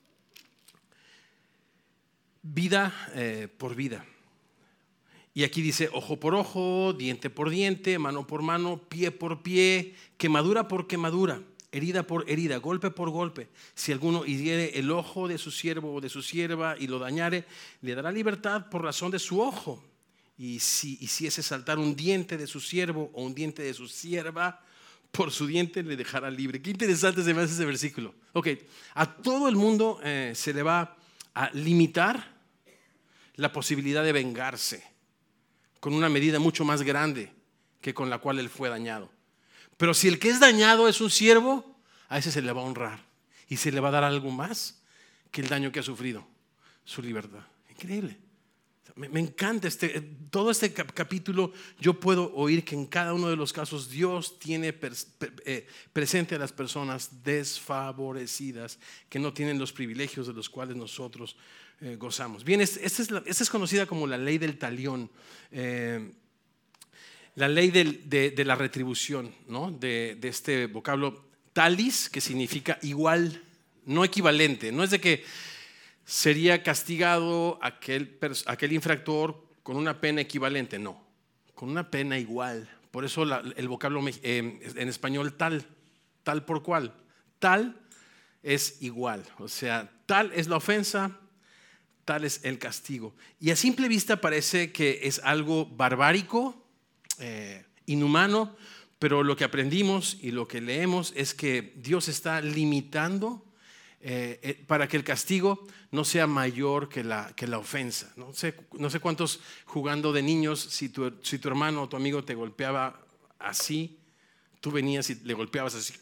vida eh, por vida. Y aquí dice ojo por ojo, diente por diente, mano por mano, pie por pie, quemadura por quemadura, herida por herida, golpe por golpe. Si alguno hiriere el ojo de su siervo o de su sierva y lo dañare, le dará libertad por razón de su ojo. Y si hiciese saltar un diente de su siervo o un diente de su sierva, por su diente le dejará libre. Qué interesante se me hace ese versículo. Ok, a todo el mundo eh, se le va a limitar la posibilidad de vengarse con una medida mucho más grande que con la cual él fue dañado. Pero si el que es dañado es un siervo, a ese se le va a honrar y se le va a dar algo más que el daño que ha sufrido, su libertad. Increíble. Me, me encanta este, todo este cap- capítulo. Yo puedo oír que en cada uno de los casos Dios tiene pers- pre- eh, presente a las personas desfavorecidas que no tienen los privilegios de los cuales nosotros eh, gozamos. Bien, esta es, la, esta es conocida como la ley del talión, eh, la ley del, de, de la retribución, ¿no? de, de este vocablo talis, que significa igual, no equivalente. No es de que sería castigado aquel, aquel infractor con una pena equivalente, no, con una pena igual. Por eso la, el vocablo eh, en español tal, tal por cual, tal es igual, o sea, tal es la ofensa, tal es el castigo. Y a simple vista parece que es algo barbárico, eh, inhumano, pero lo que aprendimos y lo que leemos es que Dios está limitando Eh, eh, para que el castigo no sea mayor que la, que la ofensa. No sé, no sé cuántos jugando de niños, si tu, si tu hermano o tu amigo te golpeaba así, tú venías y le golpeabas así.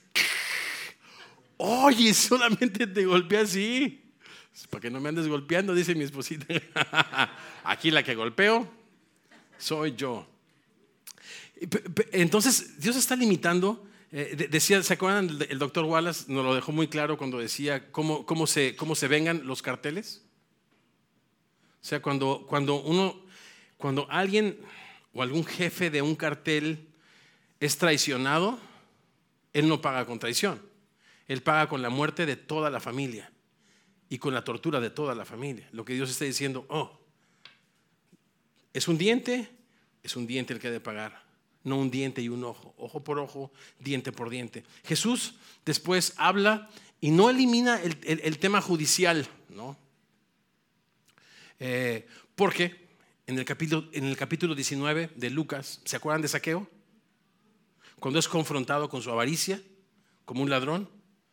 Oye, solamente te golpeé así. Para que no me andes golpeando, dice mi esposita. Aquí la que golpeo soy yo. Entonces Dios está limitando Eh, de, decía, ¿se acuerdan? El, el doctor Wallace nos lo dejó muy claro cuando decía cómo, cómo, se, cómo se vengan los carteles. O sea, cuando, cuando, uno, cuando alguien o algún jefe de un cartel es traicionado, él no paga con traición. Él paga con la muerte de toda la familia y con la tortura de toda la familia. Lo que Dios está diciendo, oh, es un diente, es un diente el que ha de pagar, no un diente y un ojo, ojo por ojo, diente por diente. Jesús después habla y no elimina el, el, el tema judicial, ¿no? Eh, porque en el, capítulo, en el capítulo diecinueve de Lucas, ¿se acuerdan de Zaqueo? Cuando es confrontado con su avaricia, como un ladrón.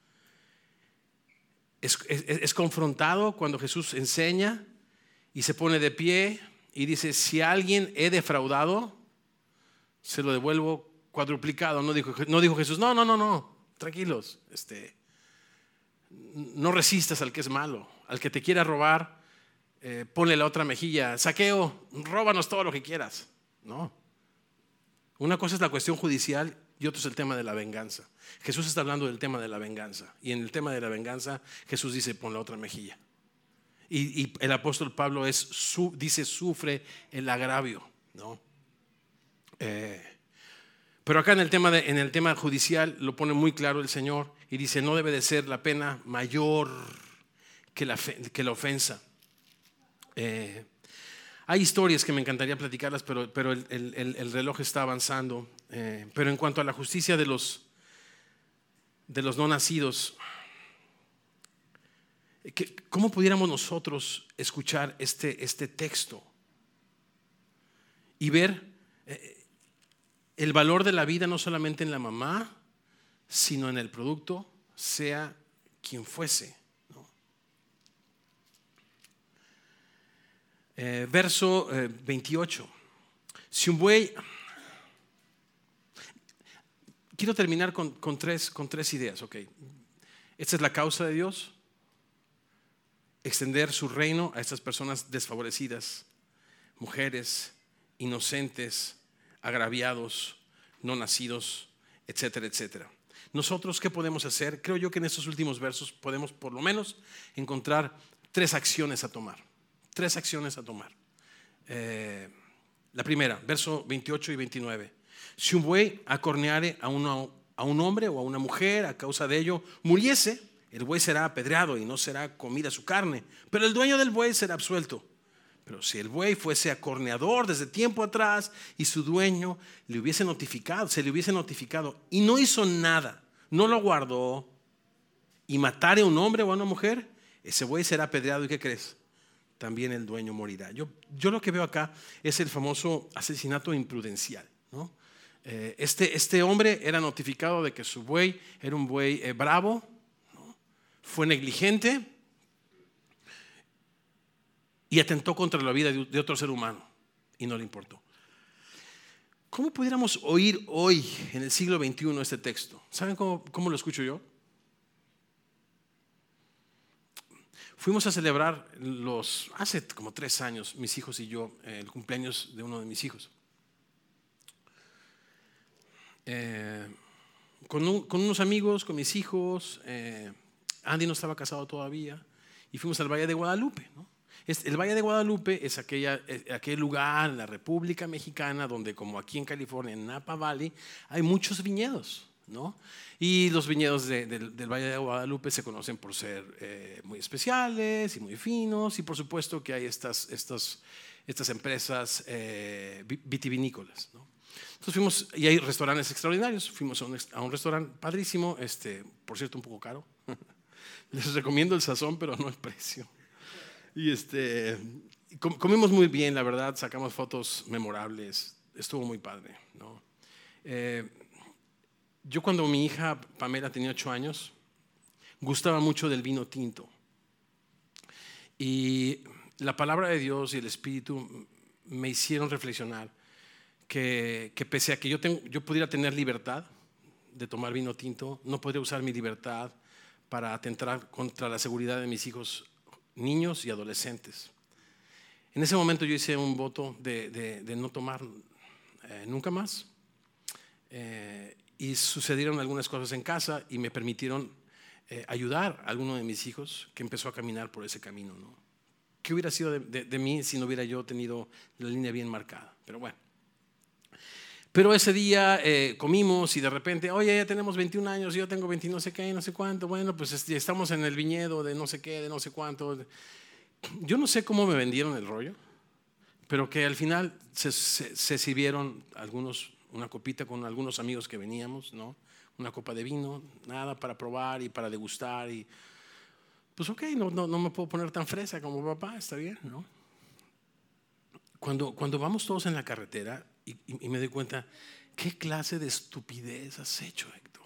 Es, es, es confrontado cuando Jesús enseña y se pone de pie y dice, si a alguien he defraudado, se lo devuelvo cuadruplicado. No dijo, no dijo Jesús, no, no, no, no, tranquilos, este, no resistas al que es malo, al que te quiera robar, eh, ponle la otra mejilla. Zaqueo, róbanos todo lo que quieras. No. Una cosa es la cuestión judicial y otro es el tema de la venganza. Jesús está hablando del tema de la venganza. Y en el tema de la venganza, Jesús dice, pon la otra mejilla. Y, y el apóstol Pablo es, su, dice, sufre el agravio, ¿no? Eh, pero acá en el, tema de, en el tema judicial lo pone muy claro el Señor y dice, no debe de ser la pena mayor que la, que la ofensa. Eh, Hay historias que me encantaría platicarlas, pero, pero el, el, el reloj está avanzando. Eh, pero en cuanto a la justicia de los, de los no nacidos, ¿cómo pudiéramos nosotros escuchar este, este texto y ver eh, el valor de la vida no solamente en la mamá, sino en el producto, sea quien fuese? Eh, verso eh, veintiocho. Si un buey... Quiero terminar con, con, tres, con tres ideas. Okay. Esta es la causa de Dios. Extender su reino a estas personas desfavorecidas, mujeres, inocentes, agraviados, no nacidos, etcétera, etcétera. Nosotros, ¿qué podemos hacer? Creo yo que en estos últimos versos podemos por lo menos encontrar tres acciones a tomar. Tres acciones a tomar. Eh, la primera, verso veintiocho y veintinueve. Si un buey acorneare a, uno, a un hombre o a una mujer a causa de ello, muriese, el buey será apedreado y no será comida su carne, pero el dueño del buey será absuelto. Pero si el buey fuese acorneador desde tiempo atrás y su dueño le hubiese notificado, se le hubiese notificado y no hizo nada, no lo guardó y matare a un hombre o a una mujer, ese buey será apedreado. ¿Y qué crees? También el dueño morirá. Yo, yo lo que veo acá es el famoso asesinato imprudencial, ¿no? Eh, este, este hombre era notificado de que su buey era un buey eh, bravo, ¿no? Fue negligente y atentó contra la vida de, de otro ser humano y no le importó. ¿Cómo pudiéramos oír hoy en el siglo veintiuno este texto? ¿Saben cómo, cómo lo escucho yo? Fuimos a celebrar los, hace como tres años, mis hijos y yo, eh, el cumpleaños de uno de mis hijos. Eh, con, un, con unos amigos, con mis hijos. eh, Andy no estaba casado todavía y fuimos al Valle de Guadalupe, ¿no? Es, el Valle de Guadalupe es aquella, es aquel lugar en la República Mexicana donde, como aquí en California, en Napa Valley, hay muchos viñedos, ¿no? Y los viñedos de, de, del Valle de Guadalupe se conocen por ser eh, muy especiales y muy finos, y por supuesto que hay estas, estas, estas empresas eh, vitivinícolas, ¿no? Entonces fuimos, y hay restaurantes extraordinarios. Fuimos a un, a un restaurante padrísimo, este, por cierto un poco caro. Les recomiendo el sazón, pero no el precio. Y este, comimos muy bien, la verdad, sacamos fotos memorables, estuvo muy padre, ¿no? Eh, yo cuando mi hija Pamela tenía ocho años, gustaba mucho del vino tinto. Y la palabra de Dios y el Espíritu me hicieron reflexionar que, que pese a que yo, tengo, yo pudiera tener libertad de tomar vino tinto, no podría usar mi libertad para atentar contra la seguridad de mis hijos, niños y adolescentes. En ese momento yo hice un voto de, de, de no tomar eh, nunca más. Eh, y sucedieron algunas cosas en casa y me permitieron eh, ayudar a alguno de mis hijos que empezó a caminar por ese camino, ¿no? ¿Qué hubiera sido de, de, de mí si no hubiera yo tenido la línea bien marcada? Pero bueno. Pero ese día eh, comimos y de repente, oye, ya tenemos veintiún años, yo tengo veinte no sé qué, no sé cuánto. Bueno, pues este, estamos en el viñedo de no sé qué, de no sé cuánto. Yo no sé cómo me vendieron el rollo, pero que al final se, se, se sirvieron algunos, una copita con algunos amigos que veníamos, ¿no? Una copa de vino, nada para probar y para degustar. Y pues ok, no, no, no me puedo poner tan fresa como papá, está bien, ¿no? Cuando, cuando vamos todos en la carretera y, y, y me doy cuenta, ¿qué clase de estupidez has hecho, Héctor?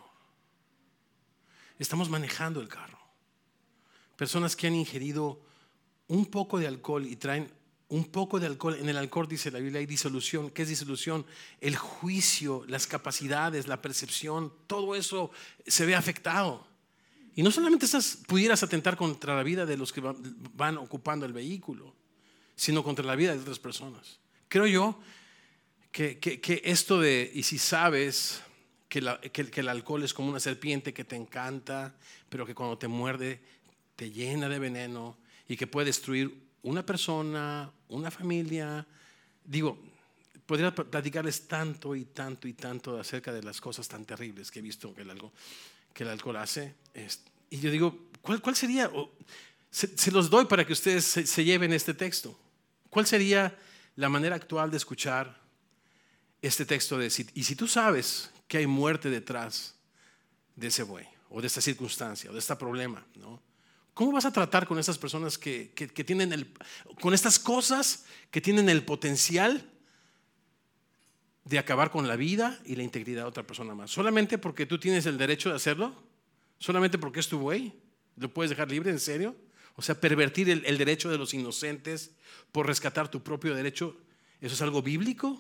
Estamos manejando el carro. Personas que han ingerido un poco de alcohol y traen un poco de alcohol. En el alcohol dice la Biblia hay disolución. ¿Qué es disolución? El juicio, las capacidades, la percepción, todo eso se ve afectado. Y no solamente estás, pudieras atentar contra la vida de los que van ocupando el vehículo, sino contra la vida de otras personas. Creo yo que, que, que esto de, y si sabes que, la, que, que el alcohol es como una serpiente que te encanta, pero que cuando te muerde te llena de veneno y que puede destruir una persona, una familia. Digo, podría platicarles tanto y tanto y tanto acerca de las cosas tan terribles que he visto que el alcohol, que el alcohol hace. Y yo digo, ¿cuál, cuál sería? Se, se los doy para que ustedes se, se lleven este texto. ¿Cuál sería la manera actual de escuchar este texto? De, y si tú sabes que hay muerte detrás de ese buey, o de esta circunstancia, o de este problema, ¿no? ¿Cómo vas a tratar con esas personas que, que, que tienen el, con estas cosas que tienen el potencial de acabar con la vida y la integridad de otra persona más? ¿Solamente porque tú tienes el derecho de hacerlo? ¿Solamente porque es tu buey? ¿Lo puedes dejar libre? ¿En serio? O sea, pervertir el, el derecho de los inocentes por rescatar tu propio derecho, ¿eso es algo bíblico?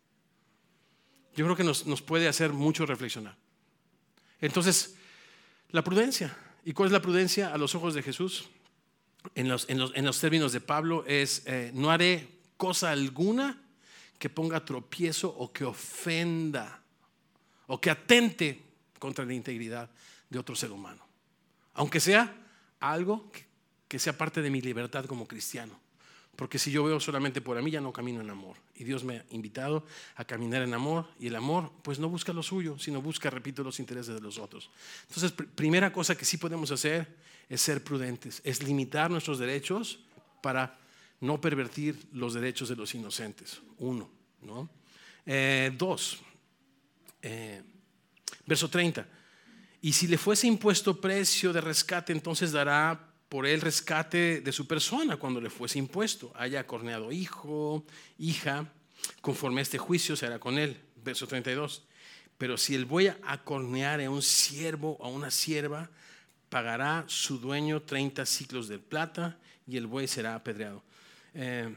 Yo creo que nos, nos puede hacer mucho reflexionar. Entonces, la prudencia. ¿Y cuál es la prudencia a los ojos de Jesús? En los, en los, en los términos de Pablo es, eh, no haré cosa alguna que ponga tropiezo o que ofenda o que atente contra la integridad de otro ser humano. Aunque sea algo que, que sea parte de mi libertad como cristiano. Porque si yo veo solamente por mí, ya no camino en amor. Y Dios me ha invitado a caminar en amor. Y el amor, pues no busca lo suyo, sino busca, repito, los intereses de los otros. Entonces, pr- primera cosa que sí podemos hacer es ser prudentes. Es limitar nuestros derechos para no pervertir los derechos de los inocentes. Uno, ¿no? Eh, dos, eh, verso treinta. Y si le fuese impuesto precio de rescate, entonces dará por él rescate de su persona cuando le fuese impuesto. Haya acorneado hijo, hija, conforme a este juicio se hará con él. Verso treinta y dos. Pero si el buey acorneare a un siervo o a una sierva, pagará su dueño treinta siclos de plata y el buey será apedreado. Eh,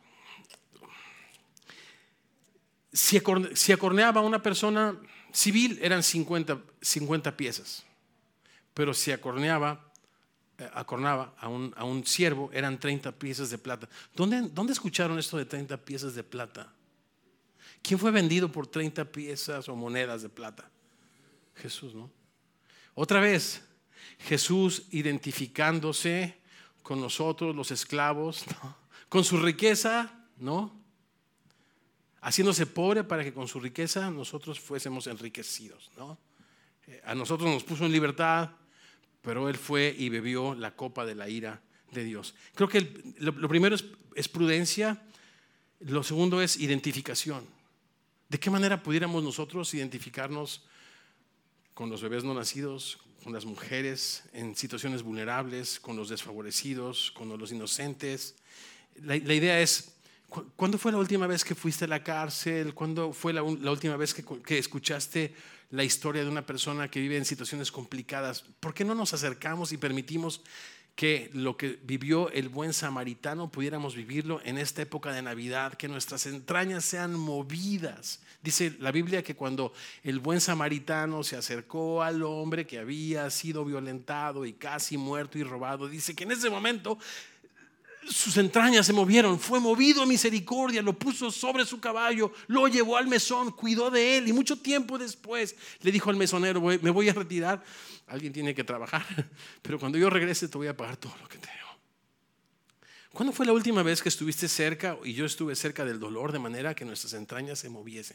si, acorne, si acorneaba a una persona civil eran cincuenta, cincuenta piezas, pero si acorneaba acornaba a un, a un siervo eran treinta piezas de plata. ¿Dónde, ¿Dónde escucharon esto de treinta piezas de plata? ¿Quién fue vendido por treinta piezas o monedas de plata? Jesús, ¿no? Otra vez, Jesús identificándose con nosotros, los esclavos, ¿no? Con su riqueza, ¿no? Haciéndose pobre para que con su riqueza nosotros fuésemos enriquecidos, ¿no? A nosotros nos puso en libertad, pero él fue y bebió la copa de la ira de Dios. Creo que el, lo, lo primero es, es prudencia, lo segundo es identificación. ¿De qué manera pudiéramos nosotros identificarnos con los bebés no nacidos, con las mujeres en situaciones vulnerables, con los desfavorecidos, con los inocentes? La, la idea es, ¿cuándo fue la última vez que fuiste a la cárcel? ¿Cuándo fue la, la última vez que, que escuchaste la historia de una persona que vive en situaciones complicadas? ¿Por qué no nos acercamos y permitimos que lo que vivió el buen samaritano pudiéramos vivirlo en esta época de Navidad? Que nuestras entrañas sean movidas. Dice la Biblia que cuando el buen samaritano se acercó al hombre que había sido violentado y casi muerto y robado, dice que en ese momento sus entrañas se movieron, fue movido a misericordia, lo puso sobre su caballo, lo llevó al mesón, cuidó de él, y mucho tiempo después le dijo al mesonero: me voy a retirar, alguien tiene que trabajar, pero cuando yo regrese te voy a pagar todo lo que te debo. ¿Cuándo fue la última vez que estuviste cerca y yo estuve cerca del dolor de manera que nuestras entrañas se moviesen?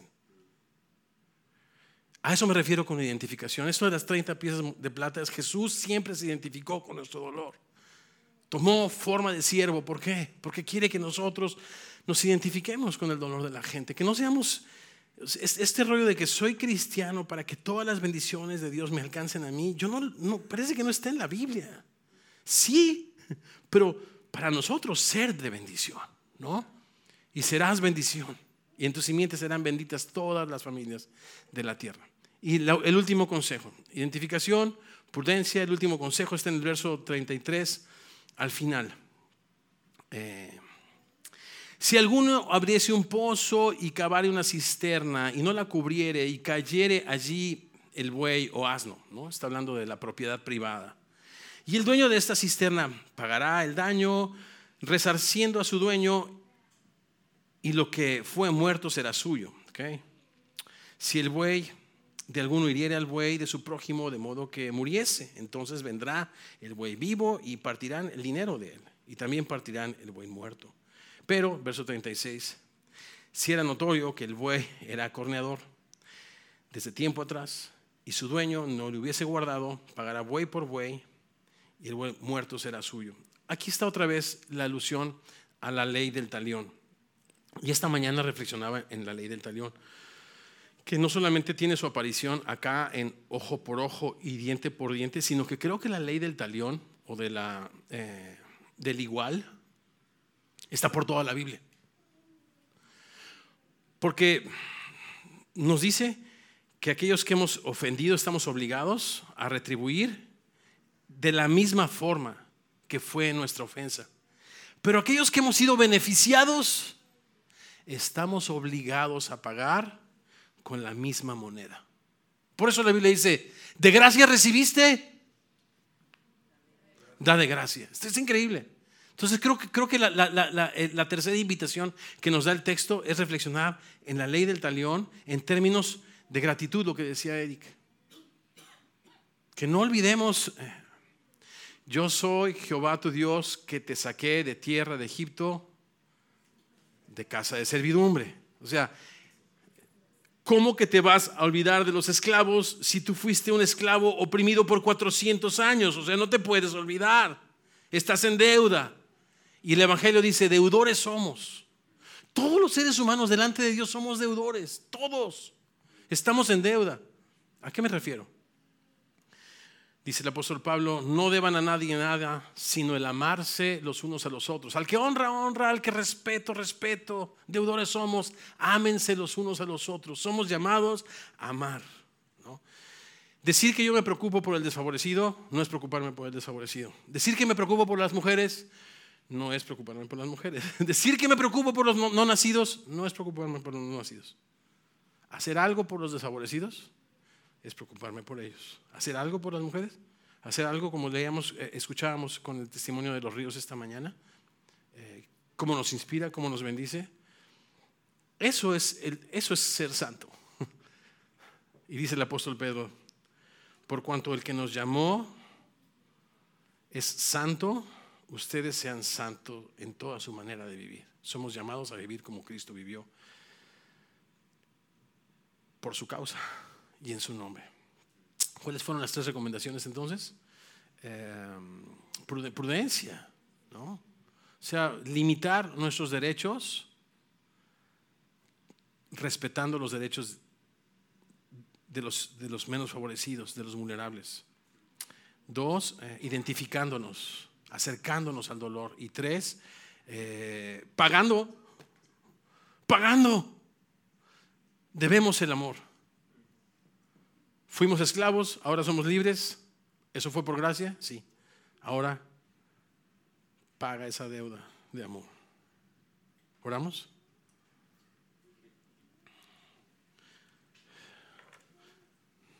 A eso me refiero con identificación. Esto de las treinta piezas de plata es: Jesús siempre se identificó con nuestro dolor. Tomó forma de siervo. ¿Por qué? Porque quiere que nosotros nos identifiquemos con el dolor de la gente. Que no seamos este rollo de que soy cristiano para que todas las bendiciones de Dios me alcancen a mí. Yo no, no parece que no está en la Biblia. Sí, pero para nosotros ser de bendición, ¿no? Y serás bendición, y en tu simiente serán benditas todas las familias de la tierra. Y la, el último consejo: identificación, prudencia. El último consejo está en el verso treinta y tres. Al final, eh, si alguno abriese un pozo y cavare una cisterna y no la cubriere y cayere allí el buey o asno, ¿no? Está hablando de la propiedad privada. Y el dueño de esta cisterna pagará el daño, resarciendo a su dueño, y lo que fue muerto será suyo. ¿Okay? Si el buey de alguno hiriere al buey de su prójimo de modo que muriese, entonces vendrá el buey vivo y partirán el dinero de él, y también partirán el buey muerto. Pero, verso treinta y seis, si era notorio que el buey era corneador desde tiempo atrás y su dueño no le hubiese guardado, pagará buey por buey y el buey muerto será suyo. Aquí está otra vez la alusión a la ley del talión. Y esta mañana reflexionaba en la ley del talión, que no solamente tiene su aparición acá en ojo por ojo y diente por diente, sino que creo que la ley del talión o de la, eh, del igual está por toda la Biblia. Porque nos dice que aquellos que hemos ofendido estamos obligados a retribuir de la misma forma que fue nuestra ofensa. Pero aquellos que hemos sido beneficiados estamos obligados a pagar con la misma moneda. Por eso la Biblia dice: ¿de gracia recibiste? Da de gracia. Esto es increíble. Entonces creo que, creo que la, la, la, la, la tercera invitación que nos da el texto es reflexionar en la ley del talión en términos de gratitud, lo que decía Eric. Que no olvidemos: yo soy Jehová tu Dios, que te saqué de tierra de Egipto, de casa de servidumbre. O sea, ¿cómo que te vas a olvidar de los esclavos si tú fuiste un esclavo oprimido por cuatrocientos años? O sea, no te puedes olvidar. Estás en deuda. Y el Evangelio dice: deudores somos. Todos los seres humanos delante de Dios somos deudores. Todos estamos en deuda. ¿A qué me refiero? Dice el apóstol Pablo: no deban a nadie nada, sino el amarse los unos a los otros. Al que honra, honra; al que respeto, respeto. Deudores somos, ámense los unos a los otros. Somos llamados a amar, ¿no? Decir que yo me preocupo por el desfavorecido no es preocuparme por el desfavorecido. Decir que me preocupo por las mujeres no es preocuparme por las mujeres. Decir que me preocupo por los no, no nacidos no es preocuparme por los no nacidos. Hacer algo por los desfavorecidos es preocuparme por ellos. Hacer algo por las mujeres, hacer algo como leíamos, eh, escuchábamos con el testimonio de los ríos esta mañana, eh, cómo nos inspira, cómo nos bendice. Eso es, el, eso es ser santo. Y dice el apóstol Pedro: por cuanto el que nos llamó es santo, ustedes sean santos en toda su manera de vivir. Somos llamados a vivir como Cristo vivió, por su causa y en su nombre. ¿Cuáles fueron las tres recomendaciones entonces? Eh, prudencia, ¿no? O sea, limitar nuestros derechos respetando los derechos de los, de los menos favorecidos, de los vulnerables. Dos, eh, identificándonos, acercándonos al dolor. Y tres, eh, pagando, pagando. Debemos el amor. Fuimos esclavos, ahora somos libres. ¿Eso fue por gracia? Sí. Ahora paga esa deuda de amor. ¿Oramos?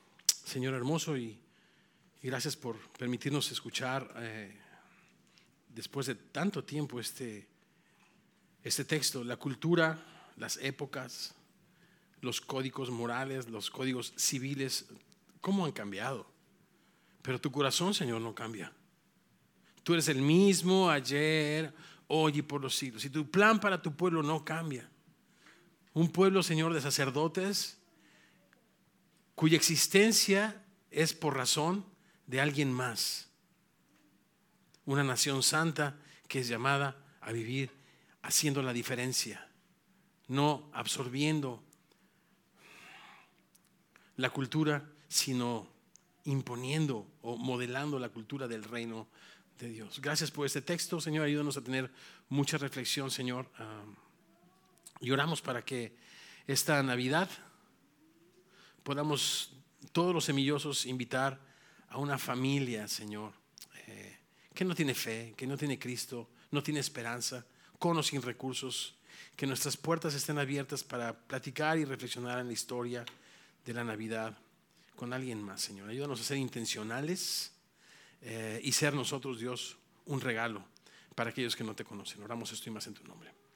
Señor hermoso, y, y gracias por permitirnos escuchar eh, después de tanto tiempo este, este texto, la cultura, las épocas, los códigos morales, los códigos civiles, ¿cómo han cambiado? Pero tu corazón, Señor, no cambia. Tú eres el mismo ayer, hoy y por los siglos. Y tu plan para tu pueblo no cambia. Un pueblo, Señor, de sacerdotes cuya existencia es por razón de alguien más. Una nación santa que es llamada a vivir haciendo la diferencia, no absorbiendo la cultura, sino imponiendo o modelando la cultura del reino de Dios. Gracias por este texto, Señor. Ayúdanos a tener mucha reflexión, Señor. Um, y oramos para que esta Navidad podamos todos los semillosos invitar a una familia, Señor, eh, que no tiene fe, que no tiene Cristo, no tiene esperanza, con o sin recursos. Que nuestras puertas estén abiertas para platicar y reflexionar en la historia de la Navidad con alguien más, Señor. Ayúdanos a ser intencionales eh, y ser nosotros, Dios, un regalo para aquellos que no te conocen. Oramos esto y más en tu nombre.